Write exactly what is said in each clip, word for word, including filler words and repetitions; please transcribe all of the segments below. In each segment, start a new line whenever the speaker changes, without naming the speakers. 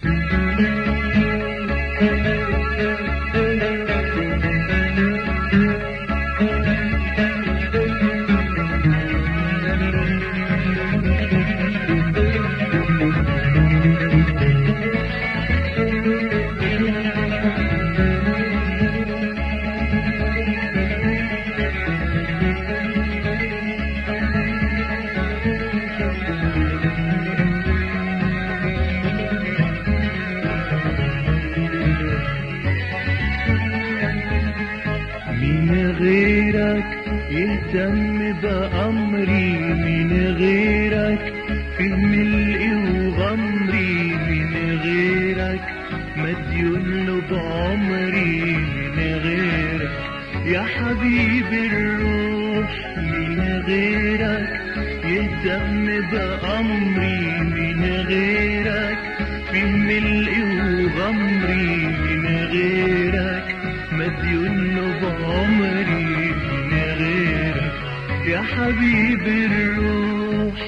يهتم بأمري من غيرك، في ملئي وغمري من غيرك، مديون له بعمري من غيرك، يا حبيب الروح من غيرك، يهتم بأمري من غيرك، في ملئي وغمري من غيرك، مديون له بعمري يا حبيب الروح.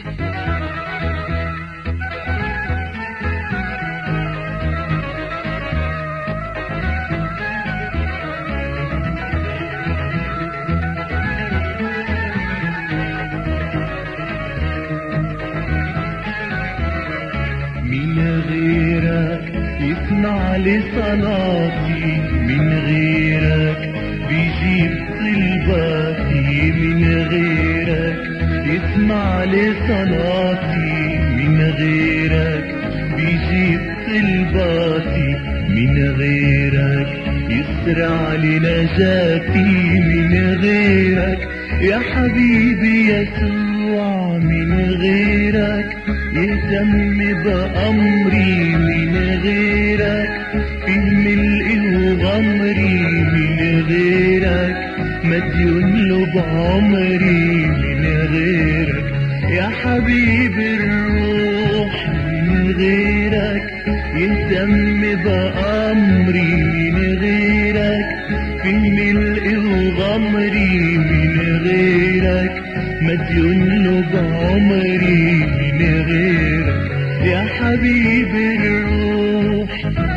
من غيرك يسمع لي صلاتي، من غيرك بيجيب طلباتي، من غيرك يسمع لي صلاتي، من غيرك بيجيب طلباتي، من غيرك يسرع لي نجاتي، من غيرك يا حبيبي يسوع، من غيرك يهتم بأمري، من غيرك في ملئي وغمري، من غيرك مديون له بعمري، من غيرك يا حبيب الروح، من غيرك يهتم بأمري، من غيرك في ملئي وغمري، من غيرك مديون له بعمري، من غيرك يا حبيب الروح.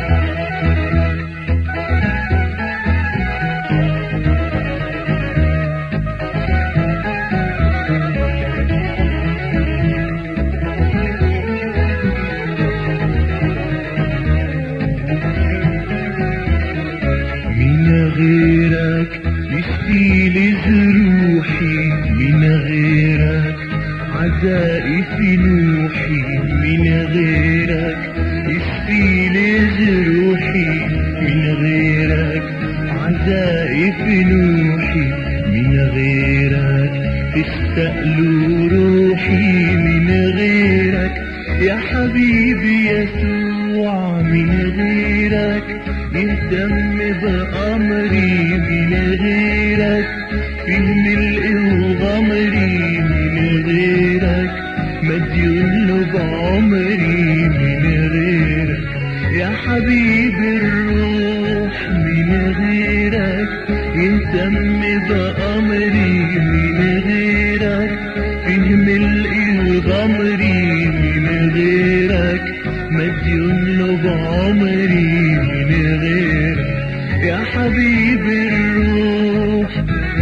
من غيرك يشفي لي جروحي، من غيرك عزائي في نوحي، من غيرك يشفي لي جروحي، من غيرك عزائي في نوحي، من غيرك تشتاق له روحي، من غيرك يا حبيبي يسوع، من غيرك يهتم بأمري، من غيرك في ملئي وغمري، من غيرك مديون له بعمري، من غيرك يا حبيب الروح، من غيرك يهتم بأمري، من غيرك في ملئي وغمري، من غيرك مديون له بعمري، من غيرك يا حبيب الروح.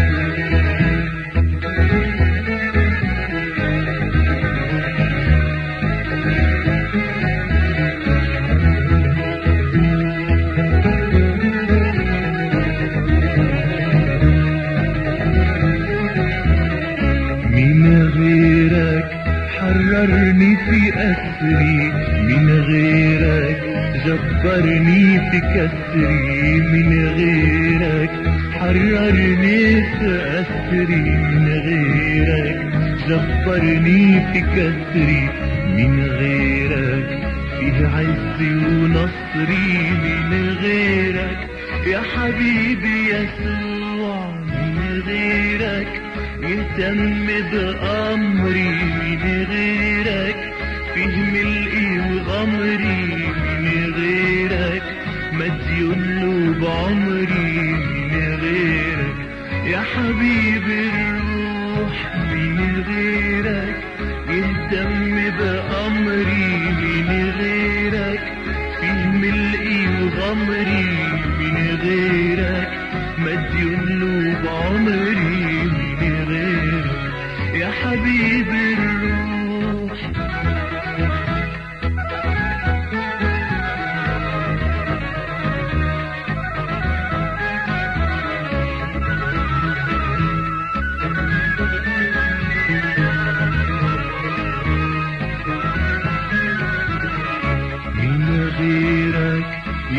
من غيرك حررني في أسري، من غيرك جبرني في كسري، من غيرك حررني في أسري، من غيرك جبرني في كسري، من غيرك فيه عزي ونصري، من غيرك يا حبيبي يسوع، من غيرك يهتم بأمري، من غيرك فيه ملئي وغمري، من غيرك مديون له بعمري، من غيرك يا حبيب الروح، من غيرك يهتم بأمري، من غيرك فيه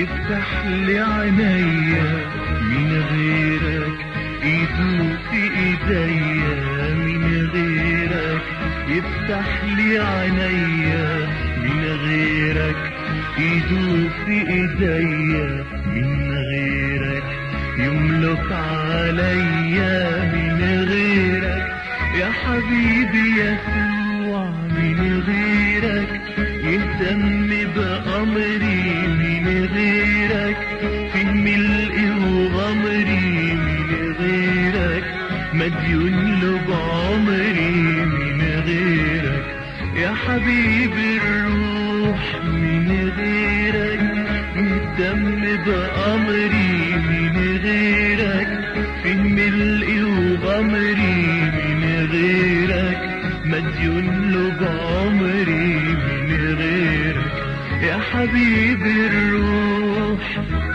يفتح لي عينيا من غيرك يدوس ايديا من غيرك يفتح لي عينيا من غيرك يدوس ايديا من غيرك يملك عليا من غيرك يا حبيبي يسوع من غيرك يهتم بأمري من غيرك في ملء وغمري من غيرك مديون له بعمري من غيرك يا حبيبي الروح من غيرك يهتم بأمري من غيرك في ملء وغمري من غيرك مديون له بعمري من غيرك يا حبيبي الروح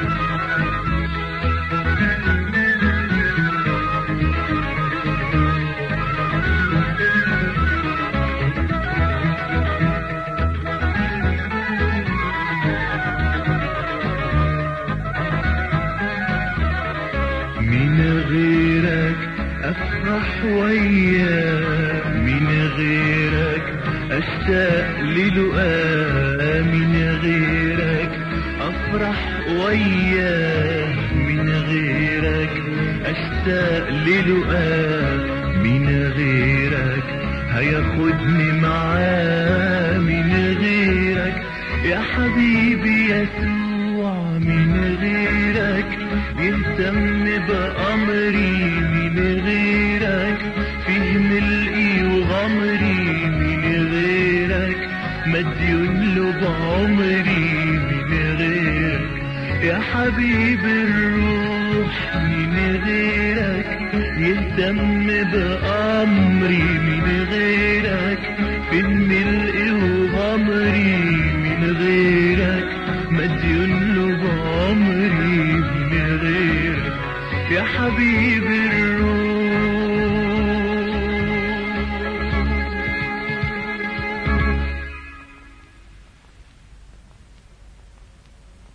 من غيرك أفرح وياه من غيرك أشتاق للقاه من غيرك أفرح وياه من غيرك أشتاق للقاه من غيرك هياخدني معاه من غيرك يا حبيبي يسوع من غيرك يهتم بأمري من غيرك فيه ملئي وغمري من غيرك مديون له بعمري من غيرك يا حبيبي الروح من غيرك يهتم بأمري من غيرك في الملء وغمري من غيرك مديون له بعمري من غيرك يا حبيبي